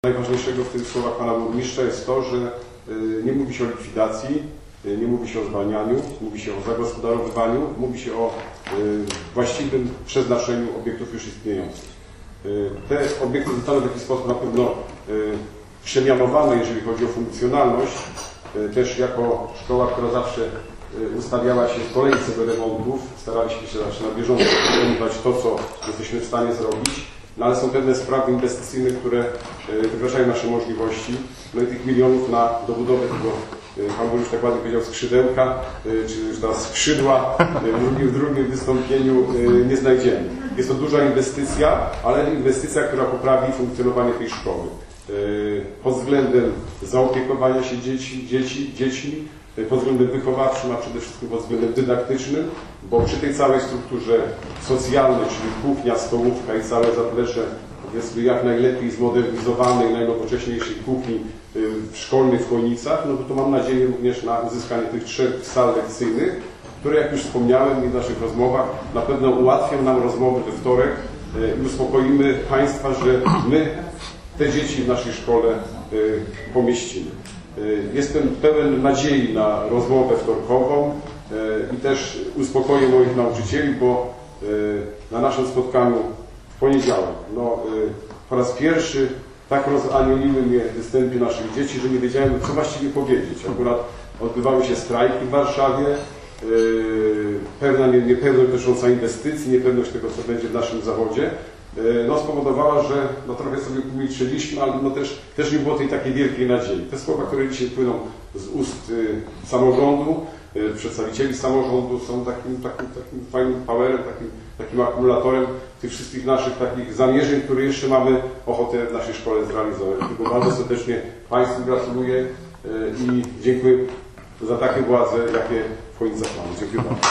Najważniejszego w tych słowach pana burmistrza jest to, że nie mówi się o likwidacji, nie mówi się o zwalnianiu, mówi się o zagospodarowywaniu, mówi się o właściwym przeznaczeniu obiektów już istniejących. Te obiekty zostaną w jakiś sposób na pewno przemianowane, jeżeli chodzi o funkcjonalność. Też jako szkoła, która zawsze ustawiała się w kolejce do remontów, staraliśmy się zawsze na bieżąco wykonywać to, co jesteśmy w stanie zrobić. No ale są pewne sprawy inwestycyjne, które wykraczają nasze możliwości. No i tych milionów na dobudowę tego, pan burmistrz tak ładnie powiedział, skrzydełka, czy już teraz skrzydła w drugim wystąpieniu nie znajdziemy. Jest to duża inwestycja, ale inwestycja, która poprawi funkcjonowanie tej szkoły. Pod względem zaopiekowania się dziećmi, pod względem wychowawczym, a przede wszystkim pod względem dydaktycznym, bo przy tej całej strukturze socjalnej, czyli kuchnia, stołówka i całe zaplecze, powiedzmy, jak najlepiej zmodernizowanej, najnowocześniejszej kuchni w szkolnych Chojnicach, no to mam nadzieję również na uzyskanie tych 3 sal lekcyjnych, które, jak już wspomniałem w naszych rozmowach, na pewno ułatwią nam rozmowy we wtorek i uspokoimy Państwa, że my te dzieci w naszej szkole pomieścimy. Jestem pełen nadziei na rozmowę wtorkową i też uspokoję moich nauczycieli, bo na naszym spotkaniu w poniedziałek po raz pierwszy tak rozanioniły mnie występy naszych dzieci, że nie wiedziałem, co właściwie powiedzieć. Akurat odbywały się strajki w Warszawie, pewna niepewność dotycząca inwestycji, niepewność tego, co będzie w naszym zawodzie, spowodowała, że trochę sobie pomilczyliśmy, ale też nie było tej takiej wielkiej nadziei. Te słowa, które dzisiaj płyną z ust samorządu, przedstawicieli samorządu, są takim fajnym powerem, takim akumulatorem tych wszystkich naszych takich zamierzeń, które jeszcze mamy ochotę w naszej szkole zrealizować. Dlatego bardzo serdecznie Państwu gratuluję i dziękuję za takie władze, jakie w Chojnicach mamy. Dziękuję bardzo.